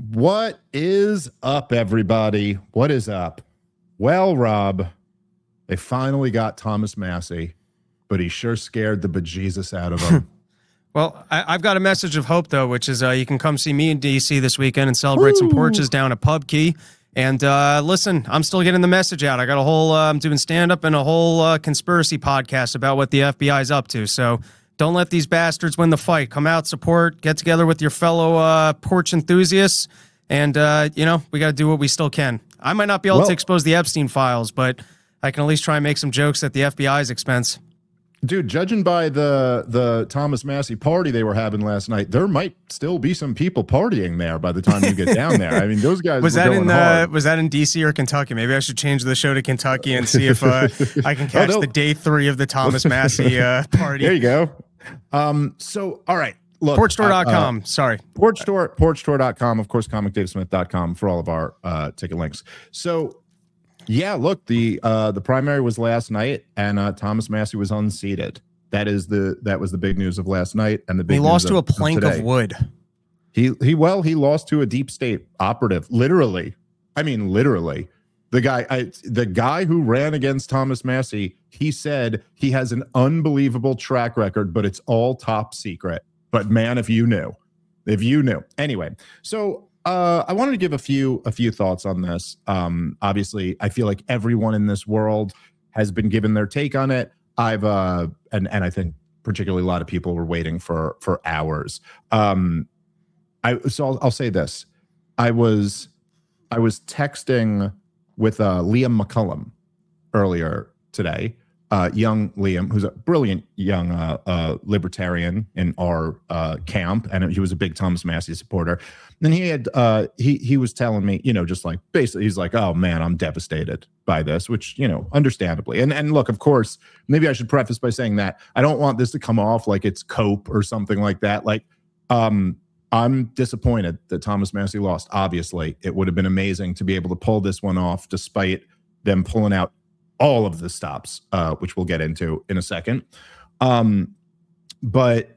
What is up, everybody? What is up? Well, Rob, they finally got Thomas Massie, but he sure scared the bejesus out of him. Well, I've got a message of hope, though, which is you can come see me in D.C. this weekend and celebrate some porches down at Pub Key. And listen, I'm still getting the message out. I got a whole, I'm doing stand-up and a whole conspiracy podcast about what the FBI is up to. So don't let these bastards win the fight. Come out, support, get together with your fellow porch enthusiasts. And, we got to do what we still can. I might not be able to expose the Epstein files, but I can at least try and make some jokes at the FBI's expense. Dude, judging by the Thomas Massie party they were having last night, there might still be some people partying there by the time you get down there. I mean, those guys was that in DC or Kentucky? Maybe I should change the show to Kentucky and see if I can catch the day 3 of the Thomas Massie party. There you go. So, all right. Look, Porchstore.com. Sorry. Porchstore.com. Of course, comicdatasmith.com for all of our ticket links. So, yeah, look, the primary was last night, and Thomas Massie was unseated. That was the big news of last night, and the big he lost to a plank of wood. He lost to a deep state operative. Literally, I mean, literally. The guy who ran against Thomas Massie, he said he has an unbelievable track record, but it's all top secret. But man, if you knew. Anyway, so I wanted to give a few thoughts on this. Obviously, I feel like everyone in this world has been given their take on it. And I think particularly a lot of people were waiting for hours. So I'll say this. I was texting with Liam McCullum earlier today. Young Liam, who's a brilliant young libertarian in our camp, and he was a big Thomas Massie supporter. And he had he was telling me, just like basically, he's like, "Oh man, I'm devastated by this," which understandably. And look, of course, maybe I should preface by saying that I don't want this to come off like it's cope or something like that. Like, I'm disappointed that Thomas Massie lost. Obviously, it would have been amazing to be able to pull this one off, despite them pulling out all of the stops, which we'll get into in a second. But,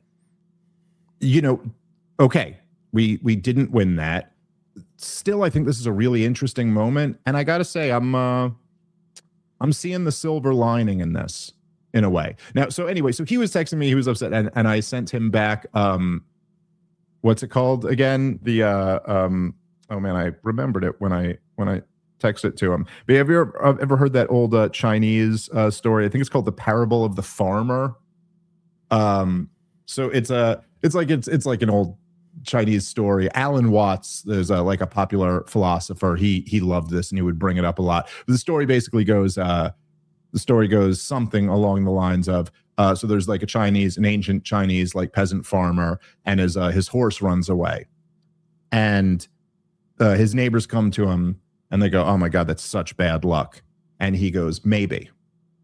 okay, we didn't win that. Still, I think this is a really interesting moment. And I got to say, I'm seeing the silver lining in this in a way. Now, so anyway, so he was texting me, he was upset, and I sent him back, what's it called again? The, oh man, I remembered it when I text it to him. But have you ever heard that old Chinese story? I think it's called The Parable of the Farmer. So it's like an old Chinese story. Alan Watts is like a popular philosopher. He loved this and he would bring it up a lot. The story basically goes something along the lines of so there's like an ancient Chinese like peasant farmer, and his horse runs away, and his neighbors come to him and they go, "Oh my God, that's such bad luck." And he goes, "Maybe."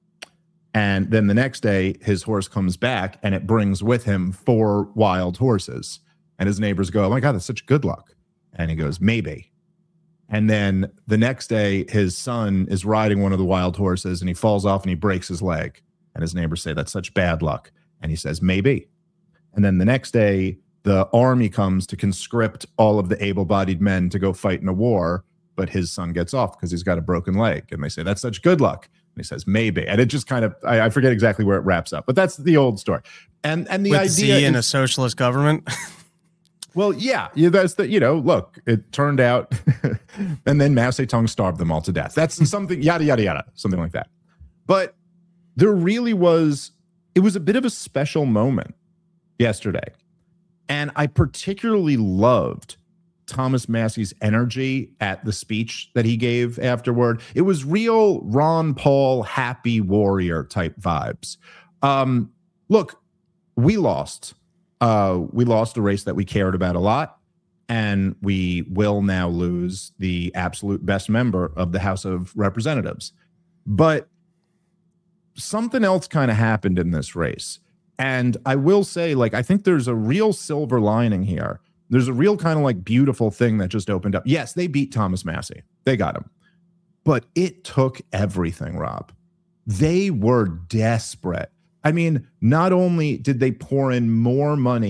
And then the next day, his horse comes back and it brings with him 4 wild horses. And his neighbors go, "Oh my God, that's such good luck." And he goes, "Maybe." And then the next day, his son is riding one of the wild horses and he falls off and he breaks his leg. And his neighbors say, "That's such bad luck." And he says, "Maybe." And then the next day, the army comes to conscript all of the able-bodied men to go fight in a war. But his son gets off because he's got a broken leg. And they say, "That's such good luck." And he says, "Maybe." And it just kind of, I forget exactly where it wraps up. But that's the old story. And the with idea in a socialist government. Well, yeah, that's look, it turned out, and then Mao Zedong starved them all to death. That's something, yada, yada, yada, something like that. But there really it was a bit of a special moment yesterday. And I particularly loved Thomas Massie's energy at the speech that he gave afterward. It was real Ron Paul, happy warrior type vibes. Look, we lost. We lost a race that we cared about a lot, and we will now lose the absolute best member of the House of Representatives. But something else kind of happened in this race. And I will say, I think there's a real silver lining here. There's a real kind of beautiful thing that just opened up. Yes, they beat Thomas Massie. They got him. But it took everything, Rob. They were desperate. I mean, not only did they pour in more money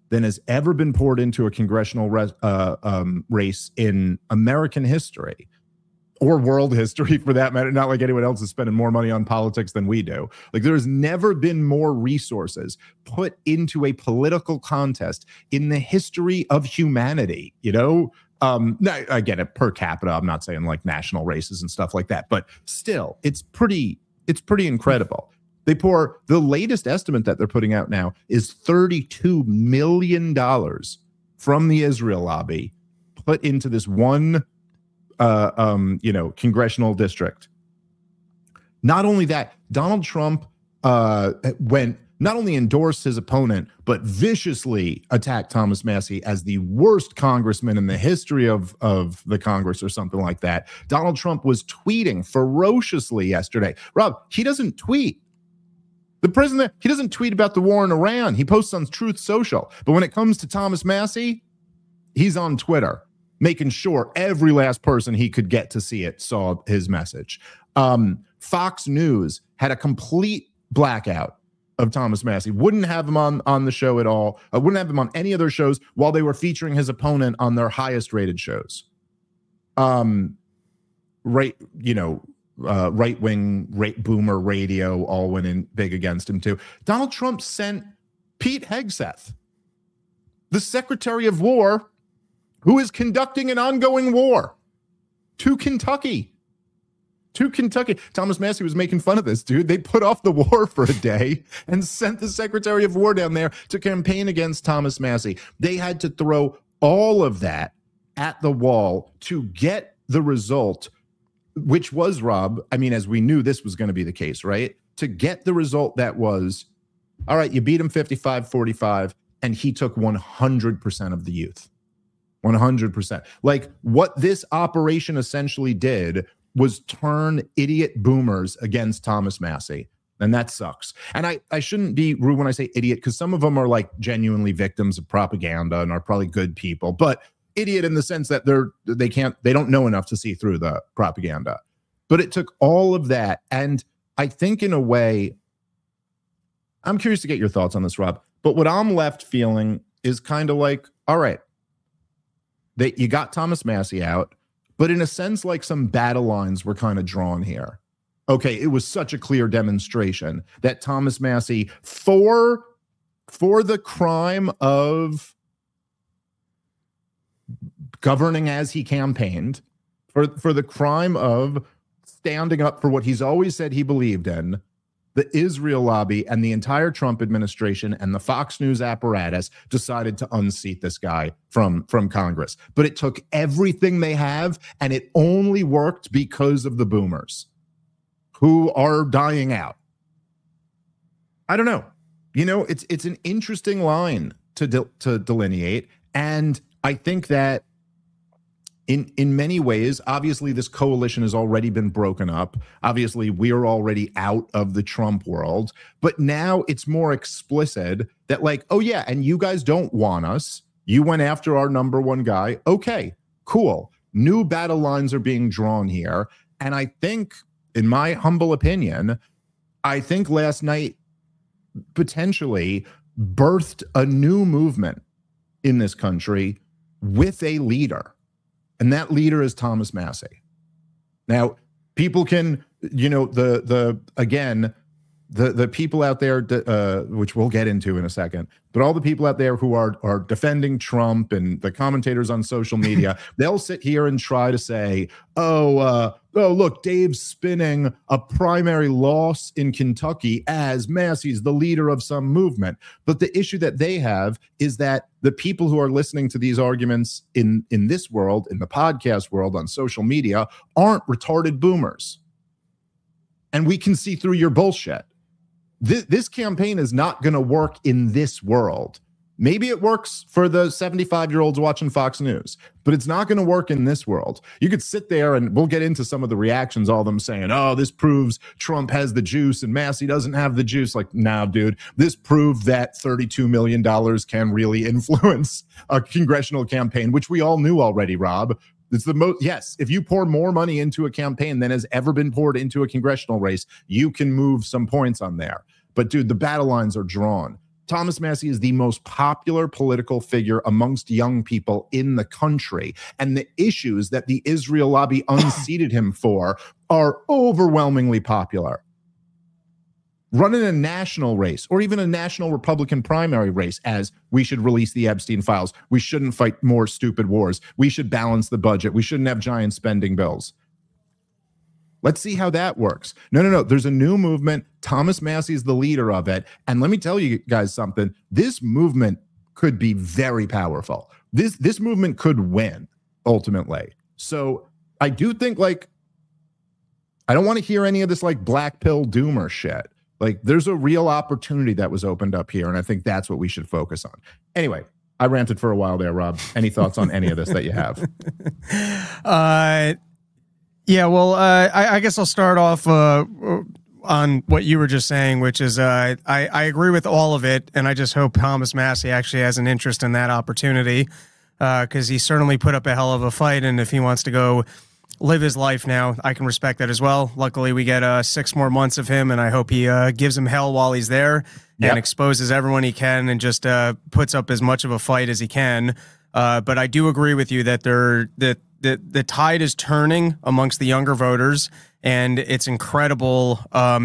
than has ever been poured into a congressional race in American history or world history, for that matter. Not like anyone else is spending more money on politics than we do. Like, there's never been more resources put into a political contest in the history of humanity, you know? Now, I get it, per capita. I'm not saying like national races and stuff like that, but still, it's pretty incredible. They pour, the latest estimate that they're putting out now is $32 million from the Israel lobby put into this one, congressional district. Not only that, Donald Trump not only endorsed his opponent, but viciously attacked Thomas Massie as the worst congressman in the history of the Congress or something like that. Donald Trump was tweeting ferociously yesterday. Rob, he doesn't tweet. The president, he doesn't tweet about the war in Iran. He posts on Truth Social. But when it comes to Thomas Massie, he's on Twitter, making sure every last person he could get to see it saw his message. Fox News had a complete blackout of Thomas Massie. Wouldn't have him on the show at all. Wouldn't have him on any of their shows while they were featuring his opponent on their highest rated shows. Right-wing boomer radio all went in big against him too. Donald Trump sent Pete Hegseth, the Secretary of War, who is conducting an ongoing war, to Kentucky. Thomas Massie was making fun of this dude. They put off the war for a day and sent the Secretary of War down there to campaign against Thomas Massie. They had to throw all of that at the wall to get the result, which was, Rob, I mean, as we knew this was going to be the case, right? To get the result that was, all right, you beat him 55-45, and he took 100% of the youth. 100%. Like, what this operation essentially did was turn idiot boomers against Thomas Massie. And that sucks. And I shouldn't be rude when I say idiot, because some of them are like genuinely victims of propaganda and are probably good people, but idiot in the sense that they don't know enough to see through the propaganda. But it took all of that. And I think in a way, I'm curious to get your thoughts on this, Rob, but what I'm left feeling is kind of like, all right, you got Thomas Massie out, but in a sense, like some battle lines were kind of drawn here. Okay, it was such a clear demonstration that Thomas Massie, for the crime of governing as he campaigned, for the crime of standing up for what he's always said he believed in, the Israel lobby and the entire Trump administration and the Fox News apparatus decided to unseat this guy from Congress. But it took everything they have, and it only worked because of the boomers who are dying out. I don't know. You know, it's an interesting line to delineate, and I think that in many ways, obviously, this coalition has already been broken up. Obviously, we're already out of the Trump world. But now it's more explicit that, like, oh, yeah, and you guys don't want us. You went after our number one guy. Okay, cool. New battle lines are being drawn here. And I think, in my humble opinion, I think last night potentially birthed a new movement in this country with a leader. And that leader is Thomas Massie. Now, people can, the people out there, which we'll get into in a second, but all the people out there who are defending Trump and the commentators on social media, they'll sit here and try to say, oh, look, Dave's spinning a primary loss in Kentucky as Massie's the leader of some movement. But the issue that they have is that the people who are listening to these arguments in this world, in the podcast world, on social media, aren't retarded boomers. And we can see through your bullshit. This campaign is not going to work in this world. Maybe it works for the 75-year-olds watching Fox News, but it's not going to work in this world. You could sit there and we'll get into some of the reactions, all of them saying, oh, this proves Trump has the juice and Massie doesn't have the juice. Like, nah, dude, this proved that $32 million can really influence a congressional campaign, which we all knew already, Rob. It's the most, yes, if you pour more money into a campaign than has ever been poured into a congressional race, you can move some points on there. But dude, the battle lines are drawn. Thomas Massie is the most popular political figure amongst young people in the country. And the issues that the Israel lobby unseated him for are overwhelmingly popular. Running a national race or even a national Republican primary race as we should release the Epstein files. We shouldn't fight more stupid wars. We should balance the budget. We shouldn't have giant spending bills. Let's see how that works. No. There's a new movement. Thomas Massie is the leader of it. And let me tell you guys something. This movement could be very powerful. This movement could win ultimately. So I do think, like, I don't want to hear any of this like black pill doomer shit. Like, there's a real opportunity that was opened up here. And I think that's what we should focus on. Anyway, I ranted for a while there, Rob. Any thoughts on any of this that you have? Yeah, well, I guess I'll start off on what you were just saying, which is I agree with all of it, and I just hope Thomas Massie actually has an interest in that opportunity because he certainly put up a hell of a fight, and if he wants to go live his life now, I can respect that as well. Luckily, we get 6 more months of him, and I hope he gives him hell while he's there and exposes everyone he can and just puts up as much of a fight as he can. But I do agree with you that the tide is turning amongst the younger voters, and it's incredible.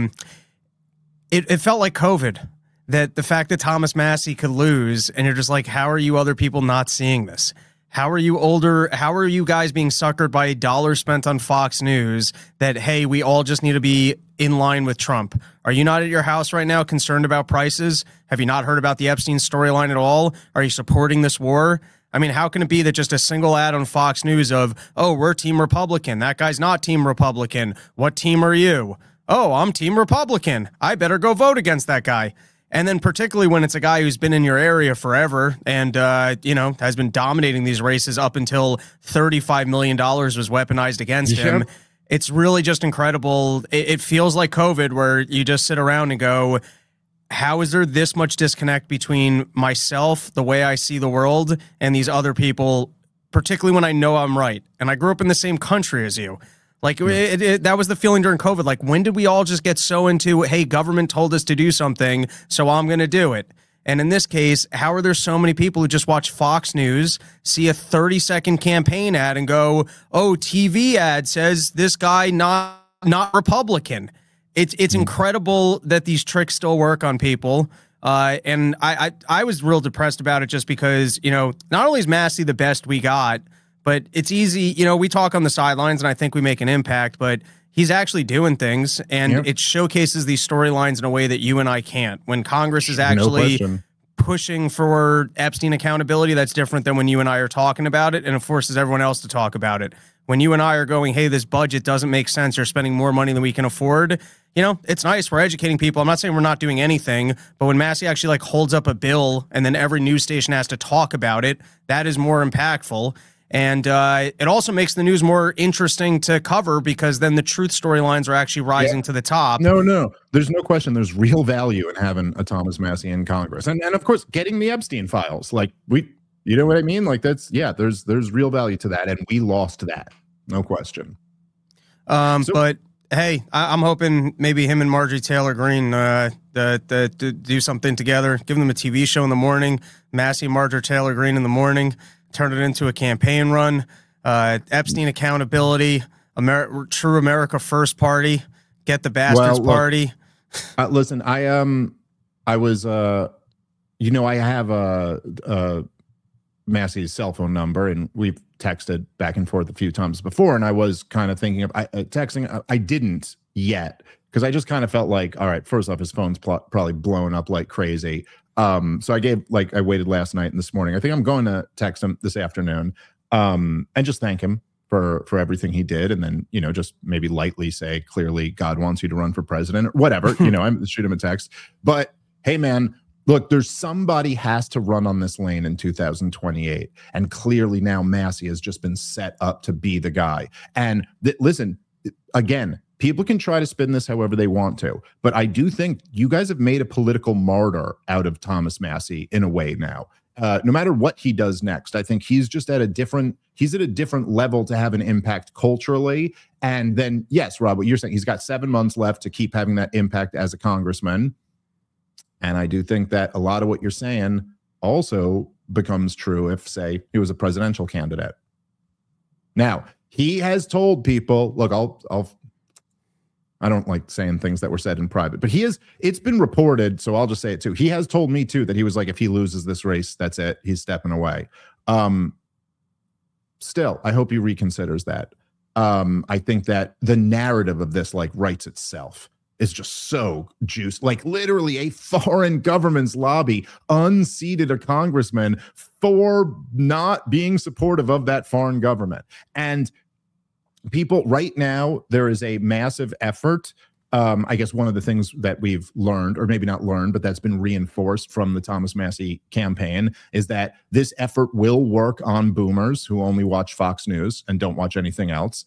It felt like COVID, that the fact that Thomas Massie could lose, and you're just like, how are you other people not seeing this? How are you older? How are you guys being suckered by $1 spent on Fox News that, hey, we all just need to be in line with Trump? Are you not at your house right now concerned about prices? Have you not heard about the Epstein storyline at all? Are you supporting this war? I mean, how can it be that just a single ad on Fox News of, oh, we're Team Republican, that guy's not Team Republican, what team are you? Oh, I'm Team Republican, I better go vote against that guy. And then particularly when it's a guy who's been in your area forever and, has been dominating these races up until $35 million was weaponized against him. It's really just incredible. It feels like COVID, where you just sit around and go, how is there this much disconnect between myself, the way I see the world, and these other people, particularly when I know I'm right? And I grew up in the same country as you. Like, that was the feeling during COVID. Like, when did we all just get so into, hey, government told us to do something, so I'm going to do it? And in this case, how are there so many people who just watch Fox News, see a 30-second campaign ad and go, oh, TV ad says this guy not Republican? It's incredible that these tricks still work on people. And I was real depressed about it just because, not only is Massie the best we got, but it's easy. We talk on the sidelines and I think we make an impact, but he's actually doing things, and it showcases these storylines in a way that you and I can't. When Congress is actually pushing for Epstein accountability, that's different than when you and I are talking about it, and it forces everyone else to talk about it. When you and I are going, hey, this budget doesn't make sense, you're spending more money than we can afford, it's nice. We're educating people. I'm not saying we're not doing anything, but when Massie actually holds up a bill and then every news station has to talk about it, that is more impactful. And it also makes the news more interesting to cover because then the truth storylines are actually rising to the top. No. There's no question. There's real value in having a Thomas Massie in Congress. And of course, getting the Epstein files. You know what I mean? There's real value to that. And we lost that. No question. But hey, I'm hoping maybe him and Marjorie Taylor Greene do something together. Give them a TV show in the morning. Massie, Marjorie Taylor Greene in the morning. Turn it into a campaign run. Epstein accountability. True America First Party. Get the bastards party. Listen, I was I have Massie's cell phone number, and we've texted back and forth a few times before, and I was kind of thinking of texting. I didn't yet because I just kind of felt like, all right, first off, his phone's probably blowing up like crazy. So I waited last night and this morning. I think I'm going to text him this afternoon and just thank him for everything he did. And then, just maybe lightly say, clearly God wants you to run for president or whatever, I'm shoot him a text. But hey, man, look, there's somebody has to run on this lane in 2028. And clearly now Massie has just been set up to be the guy. And listen, again, people can try to spin this however they want to, but I do think you guys have made a political martyr out of Thomas Massie in a way now. No matter what he does next, I think he's just at a different level to have an impact culturally. And then, yes, Rob, what you're saying, he's got 7 months left to keep having that impact as a congressman. And I do think that a lot of what you're saying also becomes true if, say, he was a presidential candidate. Now, he has told people, look, I don't like saying things that were said in private, but it's been reported, so I'll just say it too. He has told me too that he was like, if he loses this race, that's it. He's stepping away. Still, I hope he reconsiders that. I think that the narrative of this like writes itself. Is just so juiced. Like literally a foreign government's lobby unseated a congressman for not being supportive of that foreign government. And people right now, there is a massive effort. I guess one of the things that we've learned, or maybe not learned, but that's been reinforced from the Thomas Massie campaign is that this effort will work on boomers who only watch Fox News and don't watch anything else.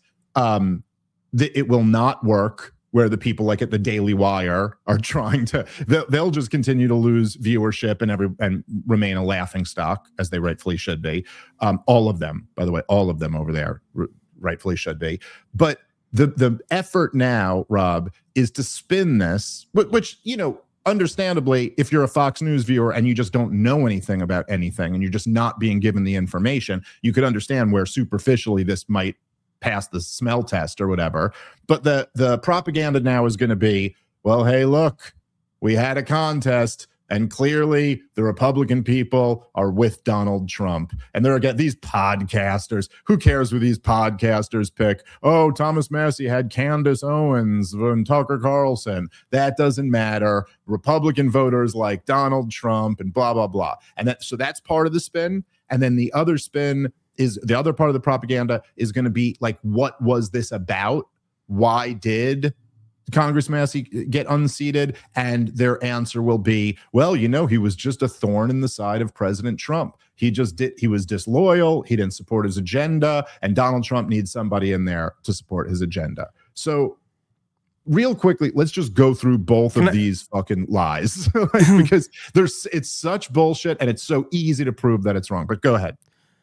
It will not work where the people like at the Daily Wire are trying to, they'll just continue to lose viewership and remain a laughing stock, as they rightfully should be. All of them, by the way, all of them over there rightfully should be. But the effort now, Rob, is to spin this, which, you know, understandably, if you're a Fox News viewer and you just don't know anything about anything and you're just not being given the information, you could understand where superficially this might pass the smell test or whatever. But the propaganda now is going to be, well, hey, look, we had a contest and clearly the Republican people are with Donald Trump. And there are these podcasters. Who cares who these podcasters pick? Oh, Thomas Massie had Candace Owens and Tucker Carlson. That doesn't matter. Republican voters like Donald Trump and blah, blah, blah. And so that's part of the spin. And then the other spin is the other part of the propaganda is going to be like, what was this about? Why did Congress Massie get unseated? And their answer will be, well, you know, he was just a thorn in the side of President Trump. He was disloyal. He didn't support his agenda. And Donald Trump needs somebody in there to support his agenda. So real quickly, let's just go through both of these fucking lies because it's such bullshit and it's so easy to prove that it's wrong. But go ahead.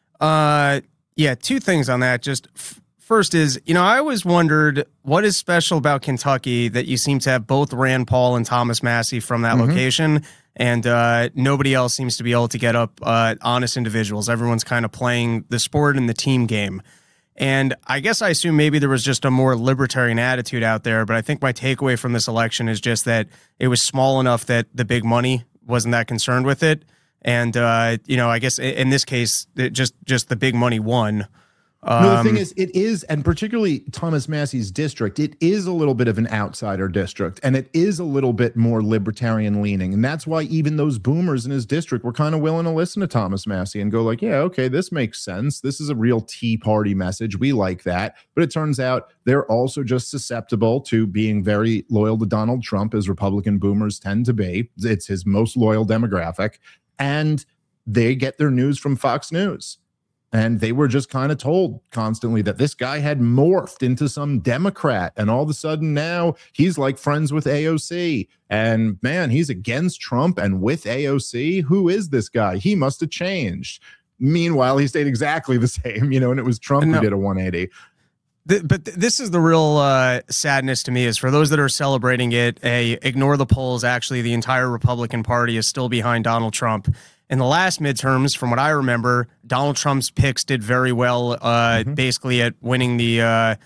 Yeah, two things on that. Just first is, you know, I always wondered what is special about Kentucky that you seem to have both Rand Paul and Thomas Massie from that location, and nobody else seems to be able to get up honest individuals. Everyone's kind of playing the sport and the team game. And I guess I assume maybe there was just a more libertarian attitude out there, but I think my takeaway from this election is just that it was small enough that the big money wasn't that concerned with it. And, you know, I guess in this case, just the big money won. No, the thing is, it is, and particularly Thomas Massie's district, it is a little bit of an outsider district, and it is a little bit more libertarian leaning. And that's why even those boomers in his district were kind of willing to listen to Thomas Massie and go like, yeah, okay, this makes sense. This is a real Tea Party message. We like that. But it turns out they're also just susceptible to being very loyal to Donald Trump, as Republican boomers tend to be. It's his most loyal demographic. And they get their news from Fox News. And they were just kind of told constantly that this guy had morphed into some Democrat. And all of a sudden now he's like friends with AOC. And man, he's against Trump and with AOC. Who is this guy? He must have changed. Meanwhile, he stayed exactly the same, you know, and it was Trump who did a 180. But this is the real sadness to me is for those that are celebrating it, ignore the polls. Actually, the entire Republican Party is still behind Donald Trump. In the last midterms, from what I remember, Donald Trump's picks did very well, basically at winning the,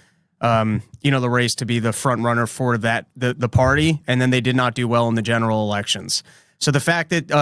the race to be the front runner for the party, and then they did not do well in the general elections. So the fact that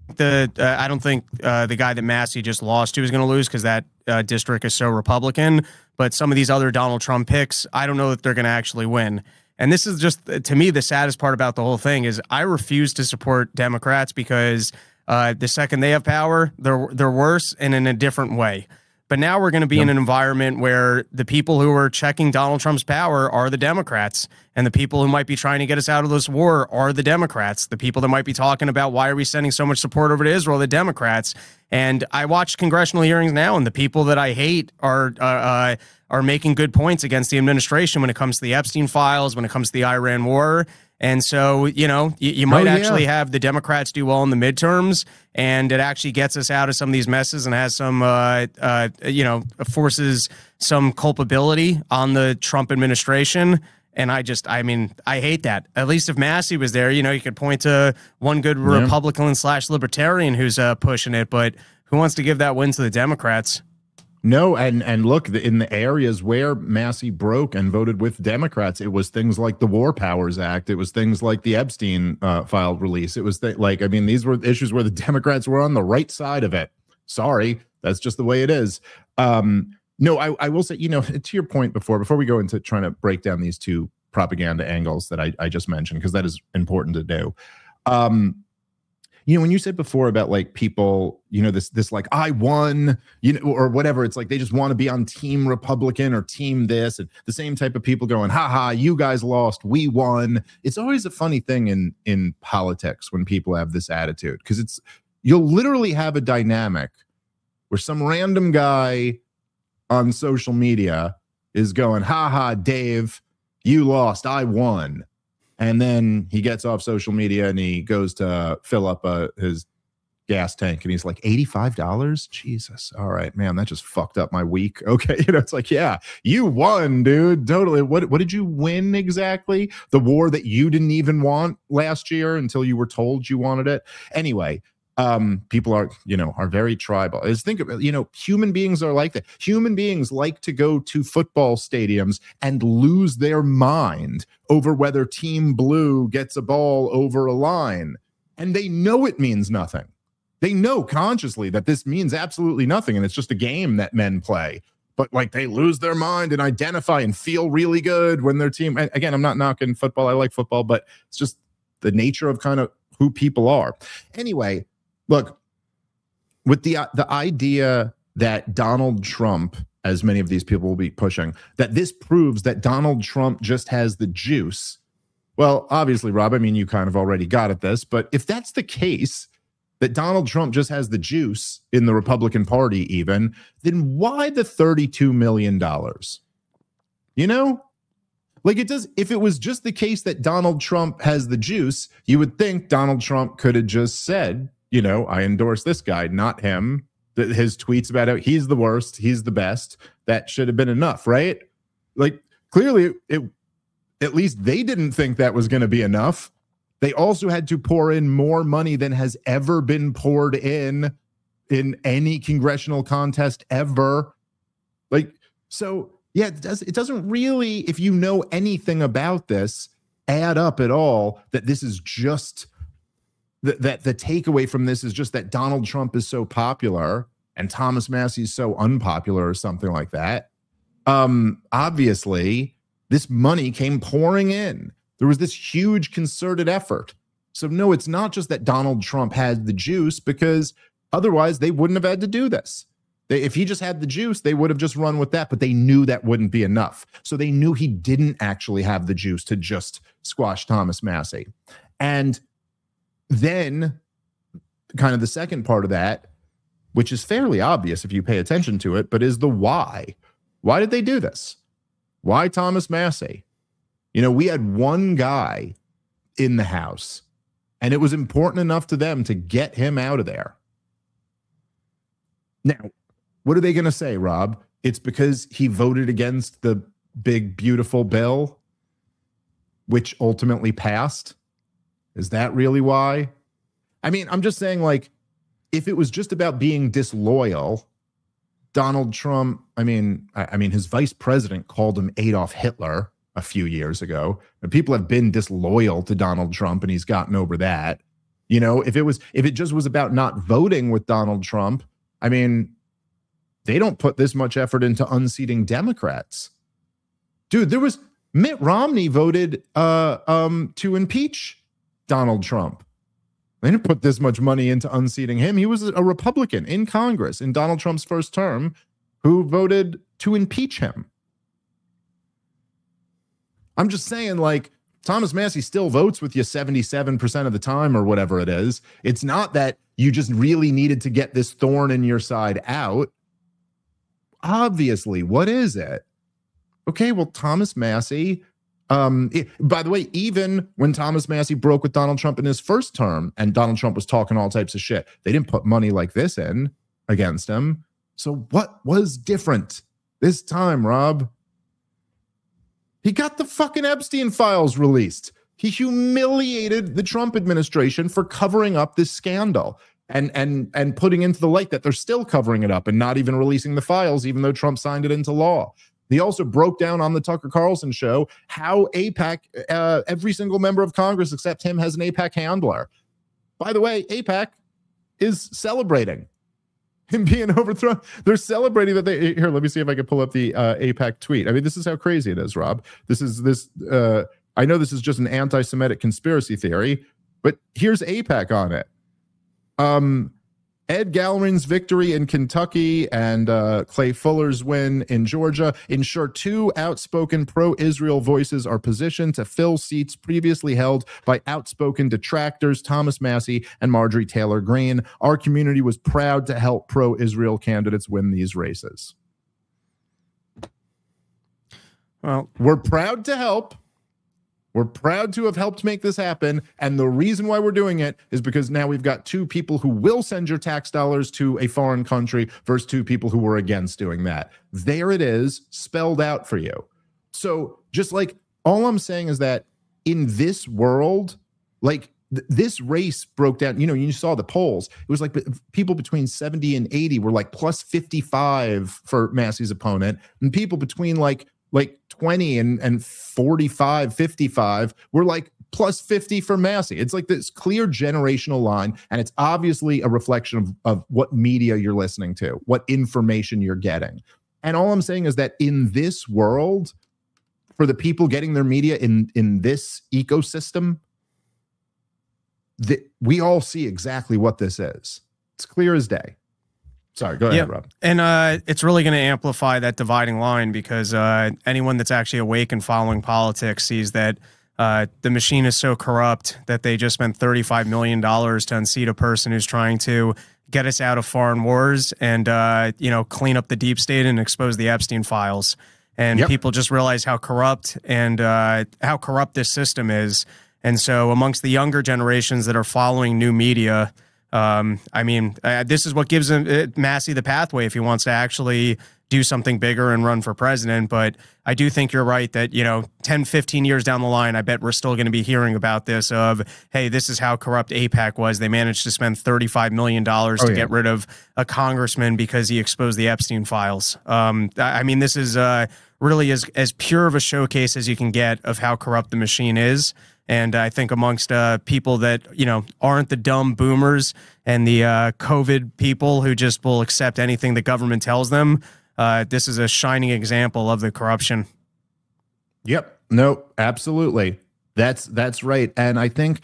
I don't think the guy that Massie just lost to is going to lose because that district is so Republican, but some of these other Donald Trump picks, I don't know that they're going to actually win. And this is just, to me, the saddest part about the whole thing is I refuse to support Democrats because the second they have power, they're worse and in a different way. But now we're going to be in an environment where the people who are checking Donald Trump's power are the Democrats, and the people who might be trying to get us out of this war are the Democrats. The people that might be talking about why are we sending so much support over to Israel, the Democrats. And I watch congressional hearings now, and the people that I hate are making good points against the administration when it comes to the Epstein files, when it comes to the Iran war. And so, you know, you might actually have the Democrats do well in the midterms, and it actually gets us out of some of these messes and has some, forces some culpability on the Trump administration. And I mean, I hate that. At least if Massey was there, you could point to one good Republican/libertarian who's pushing it, but who wants to give that win to the Democrats? No, and look, in the areas where Massey broke and voted with Democrats, it was things like the War Powers Act. It was things like the Epstein file release. It was these were issues where the Democrats were on the right side of it. Sorry, that's just the way it is. No, I will say, to your point before we go into trying to break down these two propaganda angles that I just mentioned, because that is important to do. When you said before about like people, this like I won, or whatever, it's like they just want to be on team Republican or team this, and the same type of people going, haha, you guys lost, we won. It's always a funny thing in politics when people have this attitude, because you'll literally have a dynamic where some random guy on social media is going, haha, Dave, you lost, I won. And then he gets off social media and he goes to fill up his gas tank and he's like, $85? Jesus. All right, man, that just fucked up my week. Okay. It's like, yeah, you won, dude. Totally. What did you win exactly? The war that you didn't even want last year until you were told you wanted it. Anyway, people are very tribal. Think of human beings are like that. Human beings like to go to football stadiums and lose their mind over whether Team Blue gets a ball over a line. And they know it means nothing. They know consciously that this means absolutely nothing. And it's just a game that men play. But like they lose their mind and identify and feel really good when their team. Again, I'm not knocking football. I like football, but it's just the nature of kind of who people are. Anyway, look, with the idea that Donald Trump, as many of these people will be pushing, that this proves that Donald Trump just has the juice. Well, obviously, Rob, I mean, you kind of already got at this, but if that's the case, that Donald Trump just has the juice in the Republican Party even, then why the $32 million? Like it does. If it was just the case that Donald Trump has the juice, you would think Donald Trump could have just said, I endorse this guy, not him. His tweets about how he's the worst, he's the best. That should have been enough, right? Like clearly, at least they didn't think that was going to be enough. They also had to pour in more money than has ever been poured in any congressional contest ever. Like, so yeah, it doesn't really, if you know anything about this, add up at all that this is just that the takeaway from this is just that Donald Trump is so popular and Thomas Massey is so unpopular or something like that. Obviously, this money came pouring in. There was this huge concerted effort. So no, it's not just that Donald Trump had the juice, because otherwise they wouldn't have had to do this. If he just had the juice, they would have just run with that, but they knew that wouldn't be enough. So they knew he didn't actually have the juice to just squash Thomas Massey. And then kind of the second part of that, which is fairly obvious if you pay attention to it, but is the why. Why did they do this? Why Thomas Massey? We had one guy in the House, and it was important enough to them to get him out of there. Now, what are they going to say, Rob? It's because he voted against the big, beautiful bill, which ultimately passed? Is that really why? I mean, I'm just saying, like, if it was just about being disloyal, Donald Trump, I mean, his vice president called him Adolf Hitler a few years ago, and people have been disloyal to Donald Trump, and he's gotten over that. If it just was about not voting with Donald Trump, I mean, they don't put this much effort into unseating Democrats. Dude, Mitt Romney voted to impeach Donald Trump. They didn't put this much money into unseating him. He was a Republican in Congress in Donald Trump's first term who voted to impeach him. I'm just saying, like, Thomas Massey still votes with you 77% of the time or whatever it is. It's not that you just really needed to get this thorn in your side out. Obviously, what is it? Okay, well, Thomas Massey, by the way, even when Thomas Massey broke with Donald Trump in his first term and Donald Trump was talking all types of shit, they didn't put money like this in against him. So what was different this time, Rob? He got the fucking Epstein files released. He humiliated the Trump administration for covering up this scandal and putting into the light that they're still covering it up and not even releasing the files, even though Trump signed it into law. He also broke down on the Tucker Carlson show how AIPAC, every single member of Congress except him has an AIPAC handler. By the way, AIPAC is celebrating him being overthrown. They're celebrating that they, here, let me see if I can pull up the AIPAC tweet. I mean, this is how crazy it is, Rob. I know this is just an anti-Semitic conspiracy theory, but here's AIPAC on it. Ed Galleron's victory in Kentucky and Clay Fuller's win in Georgia ensure two outspoken pro-Israel voices are positioned to fill seats previously held by outspoken detractors Thomas Massie and Marjorie Taylor Greene. Our community was proud to help pro-Israel candidates win these races. Well, we're proud to help. We're proud to have helped make this happen. And the reason why we're doing it is because now we've got two people who will send your tax dollars to a foreign country versus two people who were against doing that. There it is, spelled out for you. So just like, all I'm saying is that in this world, like this race broke down, you saw the polls. It was like people between 70 and 80 were like plus 55 for Massie's opponent. And people between like 20 and 45, 55, we're like plus 50 for Massie. It's like this clear generational line, and it's obviously a reflection of what media you're listening to, what information you're getting. And all I'm saying is that in this world, for the people getting their media in this ecosystem, we all see exactly what this is. It's clear as day. Sorry, go ahead, Rob. And it's really going to amplify that dividing line because anyone that's actually awake and following politics sees that the machine is so corrupt that they just spent $35 million to unseat a person who's trying to get us out of foreign wars and, clean up the deep state and expose the Epstein files. And people just realize how corrupt and how corrupt this system is. And so amongst the younger generations that are following new media, this is what gives him Massie the pathway if he wants to actually do something bigger and run for president. But I do think you're right that, 10, 15 years down the line, I bet we're still going to be hearing about this of, hey, this is how corrupt AIPAC was. They managed to spend $35 million to get rid of a congressman because he exposed the Epstein files. This is really as pure of a showcase as you can get of how corrupt the machine is. And I think amongst people that, aren't the dumb boomers and the COVID people who just will accept anything the government tells them, this is a shining example of the corruption. Yep. No, absolutely. That's right. And I think,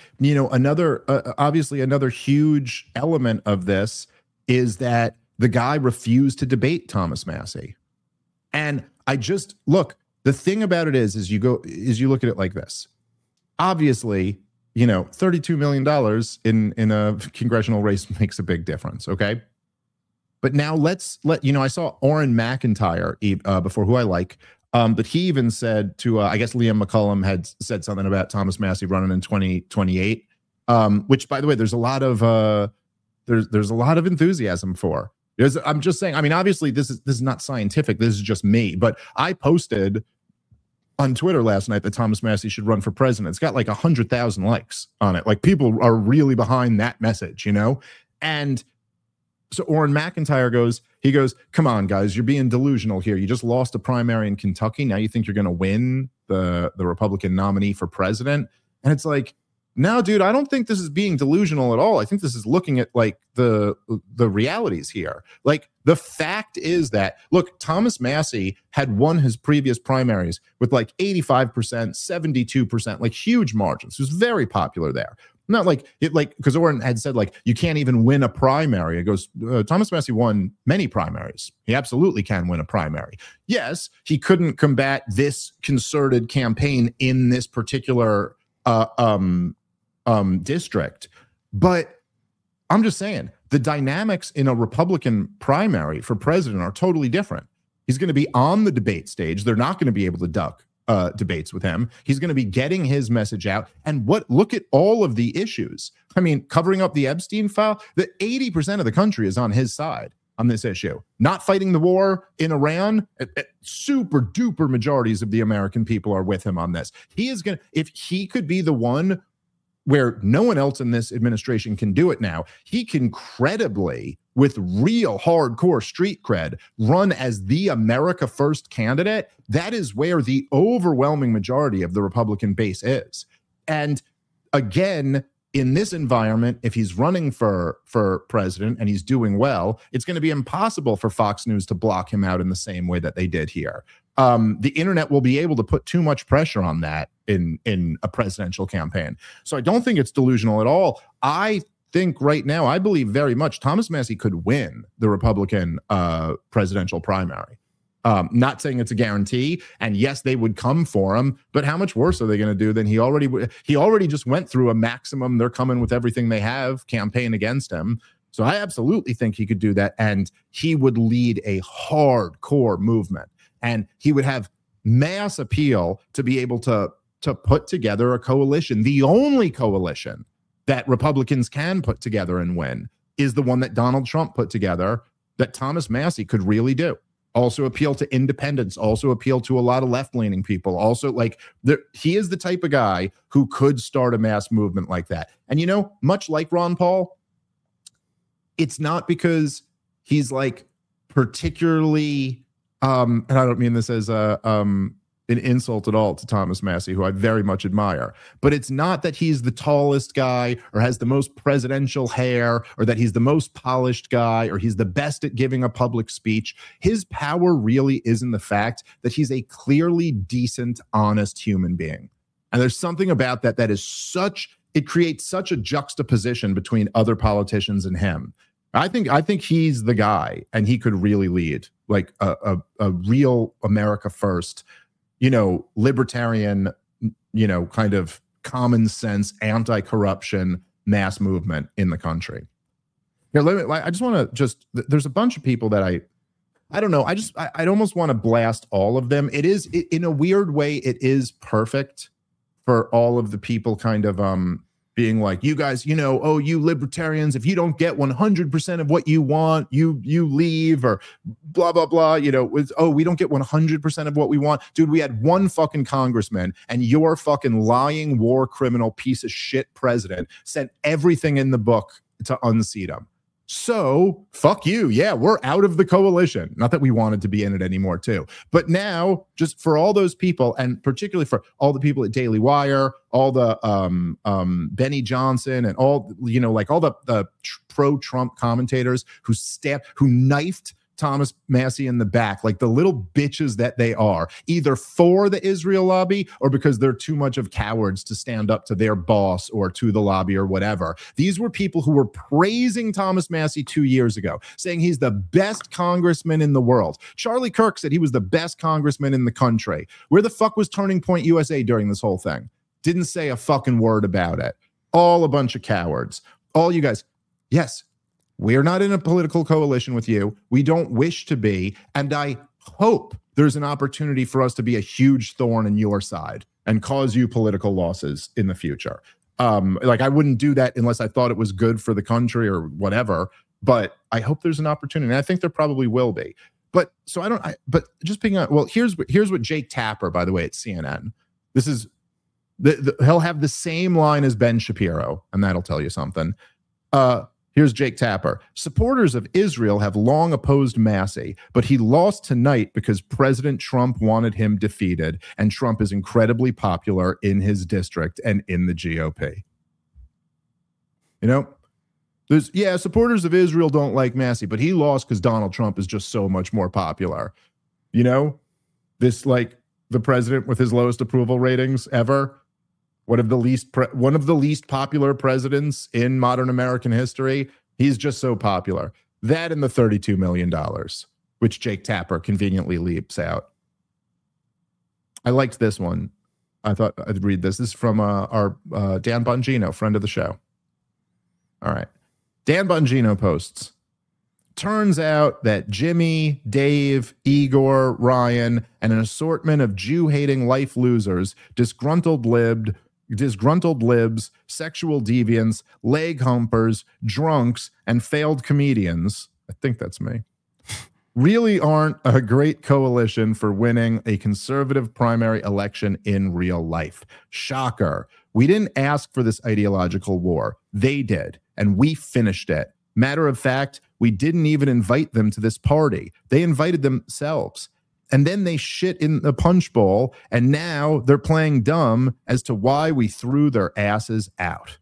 obviously another huge element of this is that the guy refused to debate Thomas Massie. And the thing about it is you look at it like this. Obviously, $32 million in a congressional race makes a big difference, okay? But now I saw Orrin McIntyre before, who I like, but he even said to, I guess Liam McCullum had said something about Thomas Massie running in 2028, which, by the way, there's a lot of there's a lot of enthusiasm for. I'm just saying, obviously this is not scientific. This is just me, but I posted on Twitter last night that Thomas Massie should run for president. It's got like 100,000 likes on it. Like, people are really behind that message, And so Orrin McIntyre goes, come on, guys, you're being delusional here. You just lost a primary in Kentucky. Now you think you're going to win the Republican nominee for president? And it's like, no, dude, I don't think this is being delusional at all. I think this is looking at like the realities here. Like, the fact is that, look, Thomas Massie had won his previous primaries with like 85%, 72%, like huge margins. He was very popular there. Not because Orrin had said, like, you can't even win a primary. It goes, Thomas Massie won many primaries. He absolutely can win a primary. Yes, he couldn't combat this concerted campaign in this particular district. But I'm just saying, the dynamics in a Republican primary for president are totally different. He's going to be on the debate stage. They're not going to be able to duck debates with him. He's going to be getting his message out. And look at all of the issues. Covering up the Epstein file, the 80% of the country is on his side. on this issue. Not fighting the war in Iran, super duper majorities of the American people are with him on this. He is going to, if he could be the one where no one else in this administration can do it now, he can credibly, with real hardcore street cred, run as the America First candidate. That is where the overwhelming majority of the Republican base is. And again, in this environment, if he's running for president and he's doing well, it's going to be impossible for Fox News to block him out in the same way that they did here. The internet will be able to put too much pressure on that in a presidential campaign. So I don't think it's delusional at all. I think right now, I believe very much Thomas Massie could win the Republican presidential primary. Not saying it's a guarantee, and yes, they would come for him, but how much worse are they going to do than he already just went through a maximum, they're coming with everything they have campaign against him. So I absolutely think he could do that, and he would lead a hardcore movement, and he would have mass appeal to be able to put together a coalition. The only coalition that Republicans can put together and win is the one that Donald Trump put together, that Thomas Massie could really do. Also appeal to independents, also appeal to a lot of left-leaning people. Also, he is the type of guy who could start a mass movement like that. And, much like Ron Paul, it's not because he's particularly, and I don't mean this as an insult at all to Thomas Massie, who I very much admire. But it's not that he's the tallest guy or has the most presidential hair or that he's the most polished guy or he's the best at giving a public speech. His power really is in the fact that he's a clearly decent, honest human being. And there's something about that is it creates such a juxtaposition between other politicians and him. I think he's the guy, and he could really lead a real America First, libertarian, kind of common sense, anti-corruption mass movement in the country. Here, I just want to there's a bunch of people that I don't know. I'd almost want to blast all of them. In a weird way, it is perfect for all of the people kind of, being like, you guys, you libertarians, if you don't get 100% of what you want, you leave, or blah, blah, blah, we don't get 100% of what we want. Dude, we had one fucking congressman, and your fucking lying war criminal piece of shit president sent everything in the book to unseat him. So fuck you. Yeah, we're out of the coalition. Not that we wanted to be in it anymore too. But now, just for all those people, and particularly for all the people at Daily Wire, all the Benny Johnson and all, all the pro-Trump commentators who knifed Thomas Massie in the back, like the little bitches that they are, either for the Israel lobby or because they're too much of cowards to stand up to their boss or to the lobby or whatever. These were people who were praising Thomas Massie 2 years ago, saying he's the best congressman in the world. Charlie Kirk said he was the best congressman in the country. Where the fuck was Turning Point USA during this whole thing? Didn't say a fucking word about it. All a bunch of cowards. All you guys. Yes. We're not in a political coalition with you. We don't wish to be. And I hope there's an opportunity for us to be a huge thorn in your side and cause you political losses in the future. I wouldn't do that unless I thought it was good for the country or whatever. But I hope there's an opportunity. And I think there probably will be. But so but just picking up, well, here's what Jake Tapper, by the way, at CNN. This is, he'll have the same line as Ben Shapiro, and that'll tell you something. Here's Jake Tapper. Supporters of Israel have long opposed Massie, but he lost tonight because President Trump wanted him defeated, and Trump is incredibly popular in his district and in the GOP. Supporters of Israel don't like Massie, but he lost because Donald Trump is just so much more popular. This the president with his lowest approval ratings ever. One of the least popular presidents in modern American history. He's just so popular. That and the $32 million, which Jake Tapper conveniently leaps out. I liked this one. I thought I'd read this. This is from our Dan Bongino, friend of the show. All right. Dan Bongino posts, turns out that Jimmy, Dave, Igor, Ryan, and an assortment of Jew-hating life losers, disgruntled libs, sexual deviants, leg humpers, drunks, and failed comedians, I think that's me, really aren't a great coalition for winning a conservative primary election in real life. Shocker. We didn't ask for this ideological war. They did, and we finished it. Matter of fact, we didn't even invite them to this party. They invited themselves. And then they shit in the punch bowl, and now they're playing dumb as to why we threw their asses out.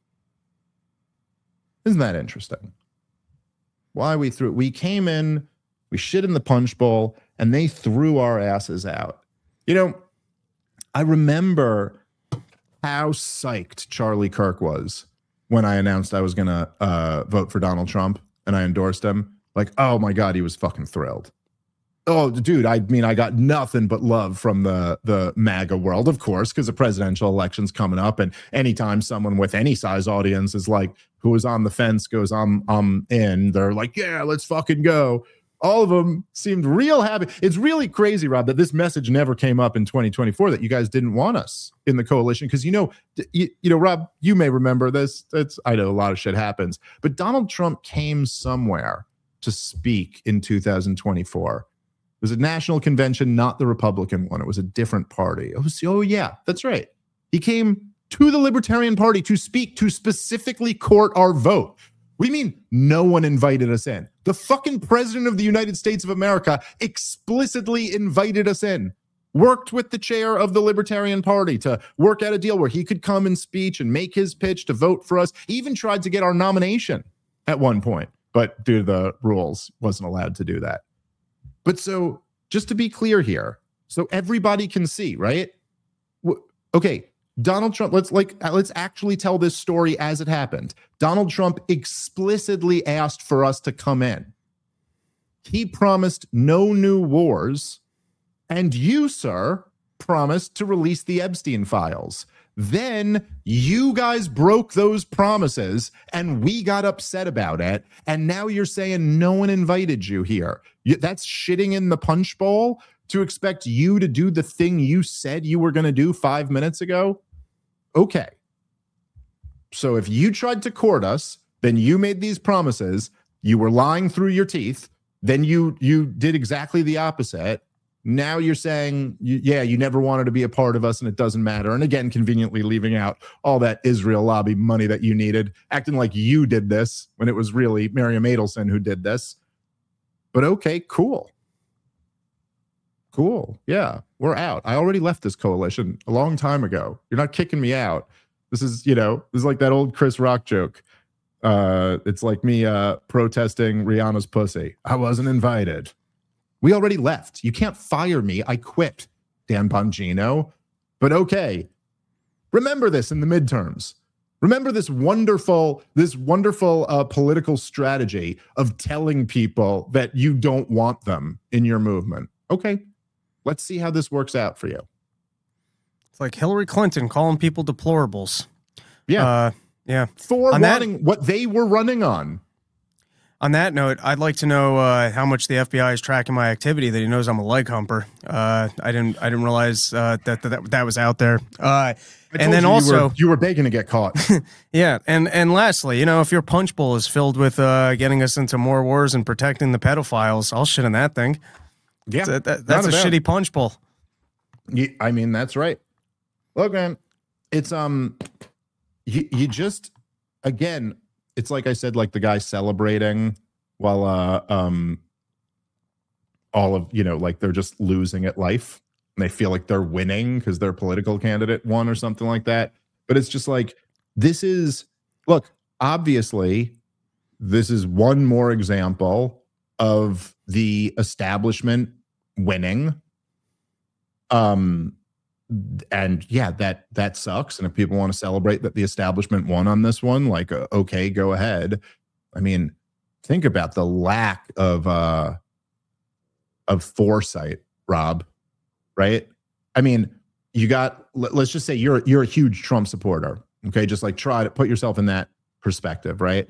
Isn't that interesting? Why we came in, we shit in the punch bowl, and they threw our asses out. You know, I remember how psyched Charlie Kirk was when I announced I was going to vote for Donald Trump and I endorsed him. Like, oh my God, he was fucking thrilled. Oh, dude, I mean, I got nothing but love from the MAGA world, of course, because the presidential election's coming up. And anytime someone with any size audience is like, who was on the fence goes, I'm in, they're like, yeah, let's fucking go. All of them seemed real happy. It's really crazy, Rob, that this message never came up in 2024, that you guys didn't want us in the coalition. Because, you know, Rob, you may remember this. I know a lot of shit happens. But Donald Trump came somewhere to speak in 2024. It was a national convention, not the Republican one. It was a different party. Oh, yeah, that's right. He came to the Libertarian Party to speak, to specifically court our vote. What do you mean no one invited us in? The fucking president of the United States of America explicitly invited us in, worked with the chair of the Libertarian Party to work out a deal where he could come and speech and make his pitch to vote for us. He even tried to get our nomination at one point, but due to the rules, wasn't allowed to do that. But so just to be clear here, so everybody can see, right? Okay. Donald Trump, let's actually tell this story as it happened. Donald Trump explicitly asked for us to come in. He promised no new wars, and you, sir, promised to release the Epstein files. Then you guys broke those promises, and we got upset about it, and now you're saying no one invited you here. That's shitting in the punch bowl to expect you to do the thing you said you were going to do 5 minutes ago? Okay. So if you tried to court us, then you made these promises, you were lying through your teeth, then you did exactly the opposite. Now you're saying, you never wanted to be a part of us and it doesn't matter. And again, conveniently leaving out all that Israel lobby money that you needed, acting like you did this when it was really Miriam Adelson who did this. But okay, cool. Cool. Yeah, we're out. I already left this coalition a long time ago. You're not kicking me out. This is like that old Chris Rock joke. It's like me protesting Rihanna's pussy. I wasn't invited. We already left. You can't fire me. I quit, Dan Bongino. But okay, remember this in the midterms. Remember this wonderful political strategy of telling people that you don't want them in your movement. Okay. Let's see how this works out for you. It's like Hillary Clinton calling people deplorables. Yeah. Yeah. For running what they were running on. On that note, I'd like to know how much the FBI is tracking my activity, that he knows I'm a leg humper. I didn't realize that was out there. And then also you were begging to get caught. Yeah. And lastly, if your punch bowl is filled with getting us into more wars and protecting the pedophiles, I'll shit in that thing. Yeah, that's a shitty punch bowl. Yeah, I mean, that's right. Look, man, it's you just, again, it's like I said, like the guy celebrating while all of like they're just losing at life and they feel like they're winning because their political candidate won or something like that. But it's just like, obviously, this is one more example of the establishment winning. And yeah, that sucks. And if people want to celebrate that the establishment won on this one, like, okay, go ahead. I mean, think about the lack of foresight, Rob, right? I mean, let's just say you're a huge Trump supporter. Okay. Just like try to put yourself in that perspective, right?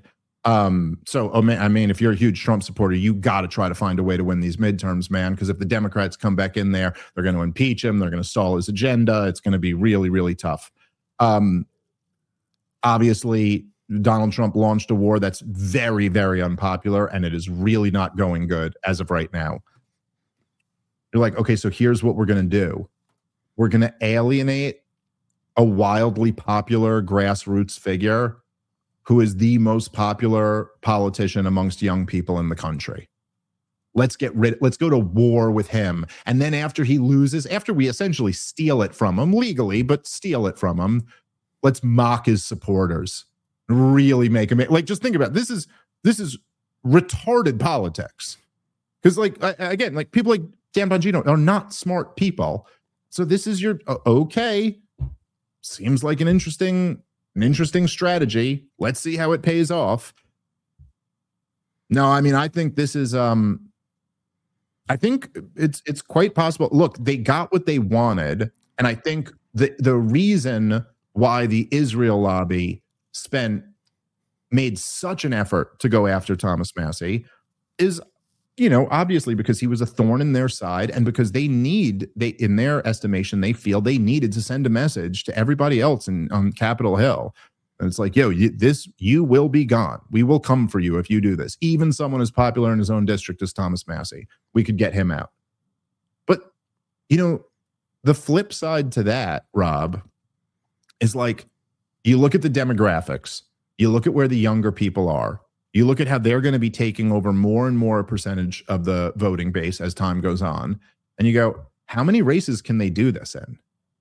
If you're a huge Trump supporter, you got to try to find a way to win these midterms, man. Because if the Democrats come back in there, they're going to impeach him. They're going to stall his agenda. It's going to be really, really tough. Obviously, Donald Trump launched a war that's very, very unpopular, and it is really not going good as of right now. You're like, okay, so here's what we're going to do. We're going to alienate a wildly popular grassroots figure who is the most popular politician amongst young people in the country. Let's go to war with him. And then after he loses, after we essentially steal it from him legally, but steal it from him, let's mock his supporters. Really make him, like, just think about it. This is retarded politics. Because, like, again, like, people like Dan Bongino are not smart people. So this is your okay. Seems like an interesting strategy. Let's see how it pays off. No, I mean, I think this is I think it's quite possible. Look, they got what they wanted, and I think the reason why the Israel lobby made such an effort to go after Thomas Massie is, obviously because he was a thorn in their side, and because they in their estimation, they feel they needed to send a message to everybody else on Capitol Hill. And it's like, you will be gone. We will come for you if you do this. Even someone as popular in his own district as Thomas Massie, we could get him out. But, the flip side to that, Rob, is like, you look at the demographics, you look at where the younger people are, you look at how they're going to be taking over more and more percentage of the voting base as time goes on, and you go, how many races can they do this in?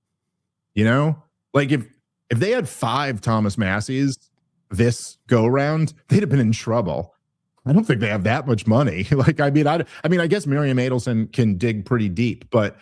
Like, if they had 5 Thomas Massies this go round, they'd have been in trouble. I don't think they have that much money. Like, I mean, I guess Miriam Adelson can dig pretty deep, but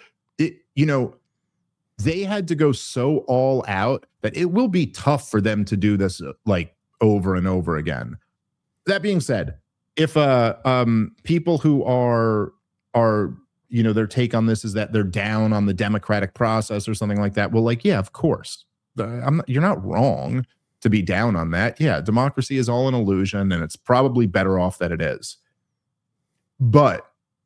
they had to go so all out that it will be tough for them to do this like over and over again. That being said, if people who are their take on this is that they're down on the democratic process or something like that, well, like, yeah, of course. You're not wrong to be down on that. Yeah, democracy is all an illusion, and it's probably better off that it is. But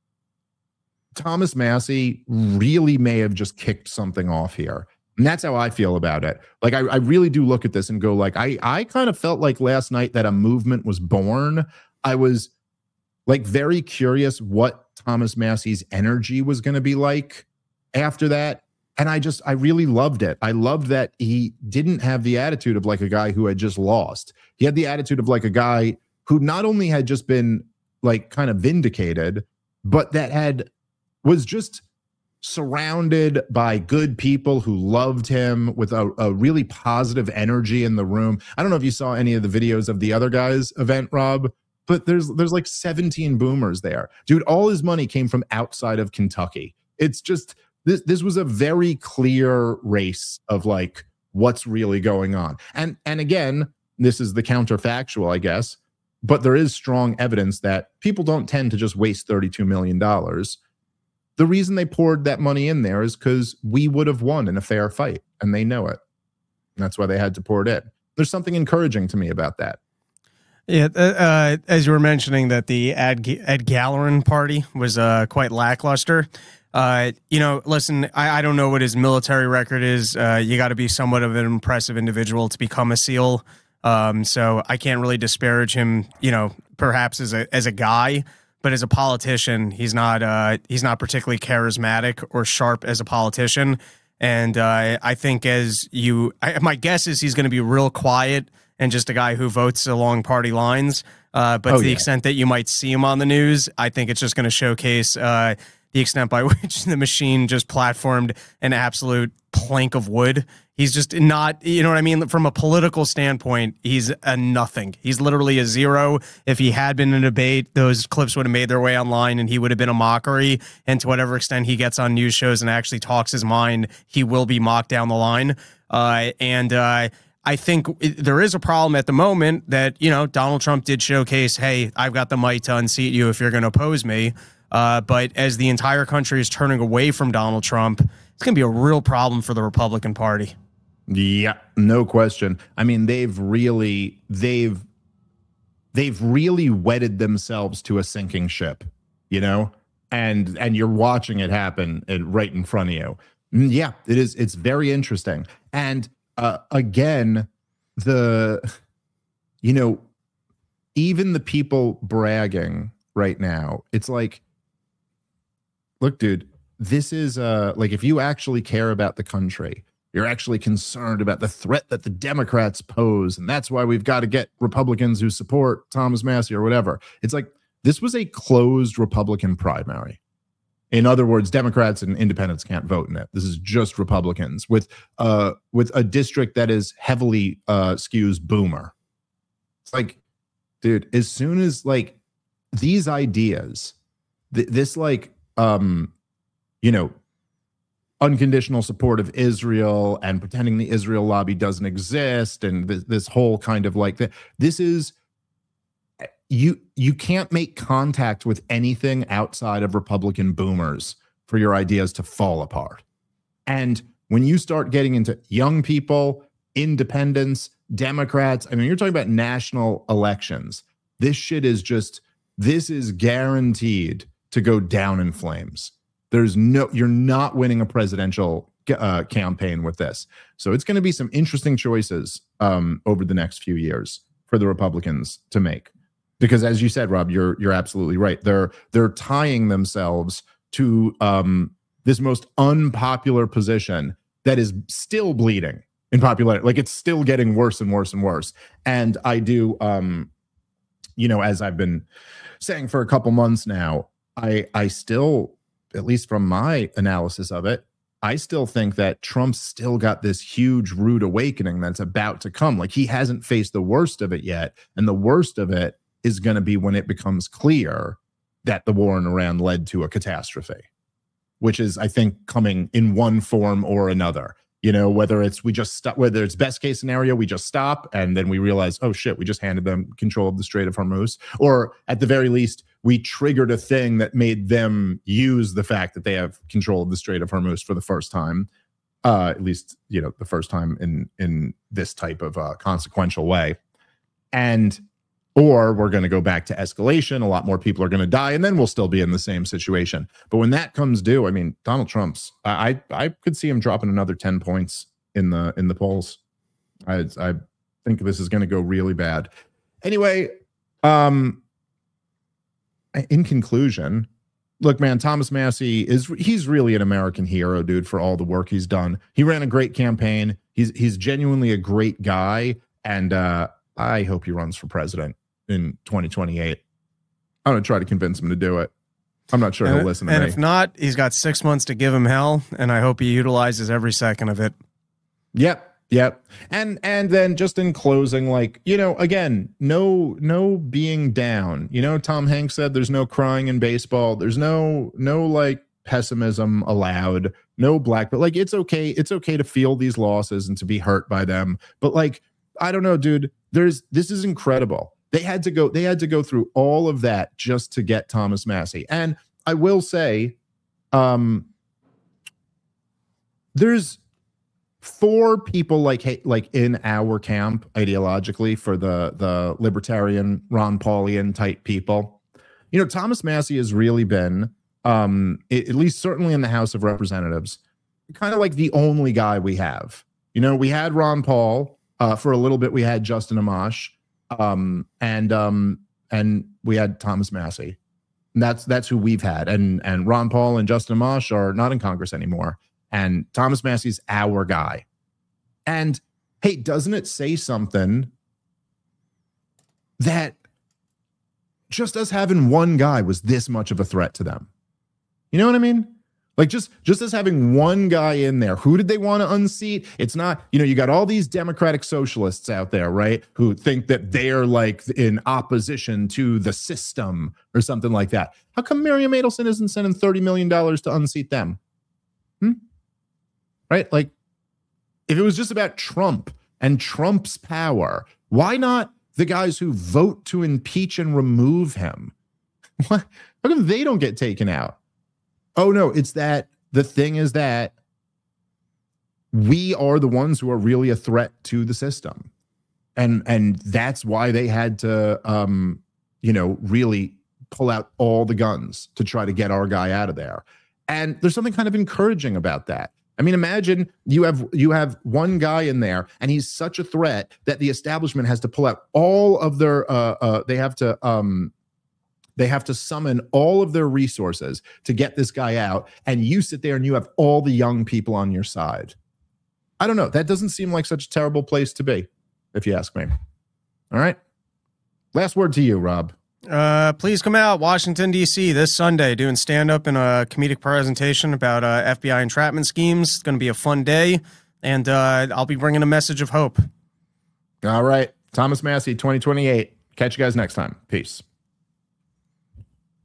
Thomas Massie really may have just kicked something off here. And that's how I feel about it. Like, I really do look at this and go, like, I kind of felt like last night that a movement was born. I was, like, very curious what Thomas Massie's energy was going to be like after that. And I really loved it. I loved that he didn't have the attitude of like a guy who had just lost. He had the attitude of like a guy who not only had just been like kind of vindicated, but that was just surrounded by good people who loved him with a really positive energy in the room. I don't know if you saw any of the videos of the other guy's event, Rob, but there's like 17 boomers there. Dude, all his money came from outside of Kentucky. It's just... This was a very clear race of like what's really going on. And again, this is the counterfactual, I guess, but there is strong evidence that people don't tend to just waste $32 million. The reason they poured that money in there is because we would have won in a fair fight, and they know it. And that's why they had to pour it in. There's something encouraging to me about that. Yeah, as you were mentioning that the Ed Gallerin party was quite lackluster. Listen, I don't know what his military record is. You got to be somewhat of an impressive individual to become a SEAL. So I can't really disparage him, perhaps as a guy, but as a politician, he's not particularly charismatic or sharp as a politician. And I think my guess is he's going to be real quiet and just a guy who votes along party lines. But to the extent that you might see him on the news, I think it's just going to showcase the extent by which the machine just platformed an absolute plank of wood. He's just not, you know what I mean? From a political standpoint, he's a nothing. He's literally a zero. If he had been in a debate, those clips would have made their way online and he would have been a mockery. And to whatever extent he gets on news shows and actually talks his mind, he will be mocked down the line. I think there is a problem at the moment that, Donald Trump did showcase, hey, I've got the might to unseat you if you're going to oppose me. But as the entire country is turning away from Donald Trump, it's going to be a real problem for the Republican Party. Yeah, no question. I mean, they've really wedded themselves to a sinking ship, and you're watching it happen right in front of you. Yeah, it is. It's very interesting. And again, you know, even the people bragging right now, it's like, look, dude, this is like, if you actually care about the country, you're actually concerned about the threat that the Democrats pose, and that's why we've got to get Republicans who support Thomas Massie or whatever. It's like, this was a closed Republican primary. In other words, Democrats and independents can't vote in it. This is just Republicans with a district that is heavily skews boomer. It's like, dude, as soon as like these ideas, this like, you know, unconditional support of Israel and pretending the Israel lobby doesn't exist, and this whole kind of like this is, you can't make contact with anything outside of Republican boomers for your ideas to fall apart. And when you start getting into young people, independents, Democrats, I mean, you're talking about national elections. This shit is just, this is guaranteed to go down in flames. You're not winning a presidential campaign with this. So it's going to be some interesting choices over the next few years for the Republicans to make. Because as you said, Rob, you're absolutely right. They're tying themselves to this most unpopular position that is still bleeding in popularity. Like, it's still getting worse and worse and worse. And I do, you know, as I've been saying for a couple months now, I still, at least from my analysis of it, I still think that Trump's still got this huge rude awakening that's about to come. Like, he hasn't faced the worst of it yet. And the worst of it is going to be when it becomes clear that the war in Iran led to a catastrophe, which is, I think, coming in one form or another. You know, whether it's whether it's best case scenario, we just stop and then we realize, oh shit, we just handed them control of the Strait of Hormuz, or at the very least, we triggered a thing that made them use the fact that they have control of the Strait of Hormuz for the first time, at least, you know, the first time in this type of consequential way, or we're going to go back to escalation. A lot more people are going to die, and then we'll still be in the same situation. But when that comes due, I mean, Donald Trump's, I could see him dropping another 10 points in the polls. I think this is going to go really bad. Anyway, in conclusion, look, man, Thomas Massie he's really an American hero, dude, for all the work he's done. He ran a great campaign. He's genuinely a great guy, and I hope he runs for president in 2028. I'm going to try to convince him to do it. I'm not sure he'll listen to me. And if not, he's got 6 months to give him hell, and I hope he utilizes every second of it. Yep. And then just in closing, like, you know, again, no being down. You know, Tom Hanks said there's no crying in baseball. There's no like pessimism allowed. No but like, it's okay. It's okay to feel these losses and to be hurt by them. But like, I don't know, dude, this is incredible. They had to go through all of that just to get Thomas Massie. And I will say, there's 4 people like in our camp ideologically for the libertarian Ron Paulian type people. You know, Thomas Massie has really been, at least certainly in the House of Representatives, kind of like the only guy we have. You know, we had Ron Paul. For a little bit, we had Justin Amash, and we had Thomas Massie. And that's who we've had. And Ron Paul and Justin Amash are not in Congress anymore. And Thomas Massie's our guy. And hey, doesn't it say something that just us having one guy was this much of a threat to them? You know what I mean? Like, just as having one guy in there, who did they want to unseat? It's not, you know, you got all these democratic socialists out there, right, who think that they're like in opposition to the system or something like that. How come Miriam Adelson isn't sending $30 million to unseat them? Right? Like, if it was just about Trump and Trump's power, why not the guys who vote to impeach and remove him? What? How come they don't get taken out? Oh, no, it's that the thing is that we are the ones who are really a threat to the system. And that's why they had to, you know, really pull out all the guns to try to get our guy out of there. And there's something kind of encouraging about that. I mean, imagine you have one guy in there, and he's such a threat that the establishment has to pull out all of their they have to summon all of their resources to get this guy out, and you sit there and you have all the young people on your side. I don't know. That doesn't seem like such a terrible place to be, if you ask me. All right. Last word to you, Rob. Please come out, Washington, D.C. this Sunday, doing stand-up and a comedic presentation about FBI entrapment schemes. It's going to be a fun day, and I'll be bringing a message of hope. All right. Thomas Massie, 2028. Catch you guys next time. Peace.